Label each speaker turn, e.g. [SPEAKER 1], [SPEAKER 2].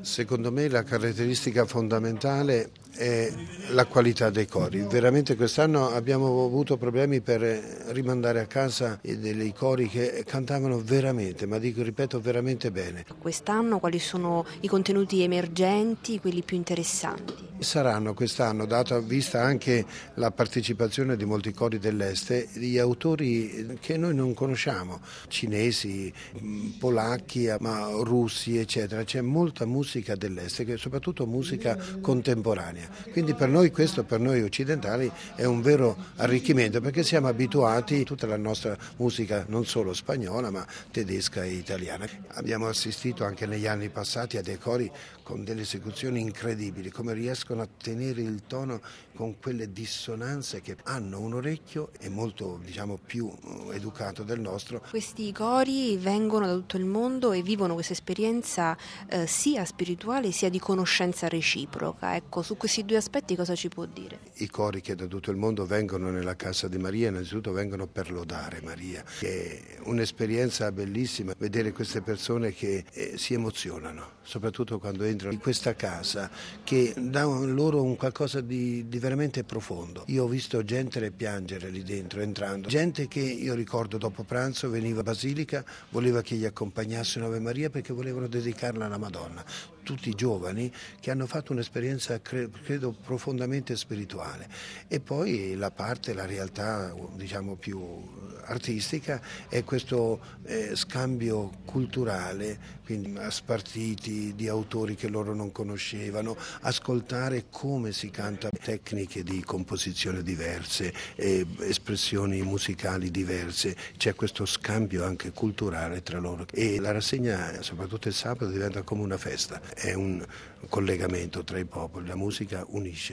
[SPEAKER 1] Secondo me la caratteristica fondamentale è la qualità dei cori. Veramente quest'anno abbiamo avuto problemi per rimandare a casa dei cori che cantavano veramente, ma ripeto, veramente bene.
[SPEAKER 2] Quest'anno quali sono i contenuti emergenti, quelli più interessanti?
[SPEAKER 1] Saranno quest'anno, data vista anche la partecipazione di molti cori dell'Est, di autori che noi non conosciamo, cinesi, polacchi, ma russi, eccetera. C'è molta musica dell'Est, soprattutto musica contemporanea. Quindi per noi questo, per noi occidentali, è un vero arricchimento, perché siamo abituati a tutta la nostra musica, non solo spagnola, ma tedesca e italiana. Abbiamo assistito anche negli anni passati a dei cori con delle esecuzioni incredibili, come riescono a tenere il tono con quelle dissonanze che hanno un orecchio e molto, più educato del nostro.
[SPEAKER 2] Questi cori vengono da tutto il mondo e vivono questa esperienza sia spirituale sia di conoscenza reciproca. Ecco, su questi due aspetti cosa ci può dire?
[SPEAKER 1] I cori che da tutto il mondo vengono nella casa di Maria, innanzitutto vengono per lodare Maria. È un'esperienza bellissima vedere queste persone che si emozionano, soprattutto quando entrano in questa casa, che dà loro un qualcosa di veramente profondo. Io ho visto gente piangere lì dentro entrando, gente che io ricordo dopo pranzo veniva a Basilica, voleva che gli accompagnasse Ave Maria perché volevano dedicarla alla Madonna. Tutti giovani che hanno fatto un'esperienza credo profondamente spirituale. E poi la realtà più artistica è questo scambio culturale, quindi a spartiti di autori che loro non conoscevano, ascoltare come si canta, tecniche di composizione diverse, espressioni musicali diverse, c'è questo scambio anche culturale tra loro e la rassegna, soprattutto il sabato, diventa come una festa, è un collegamento tra i popoli, la musica unisce.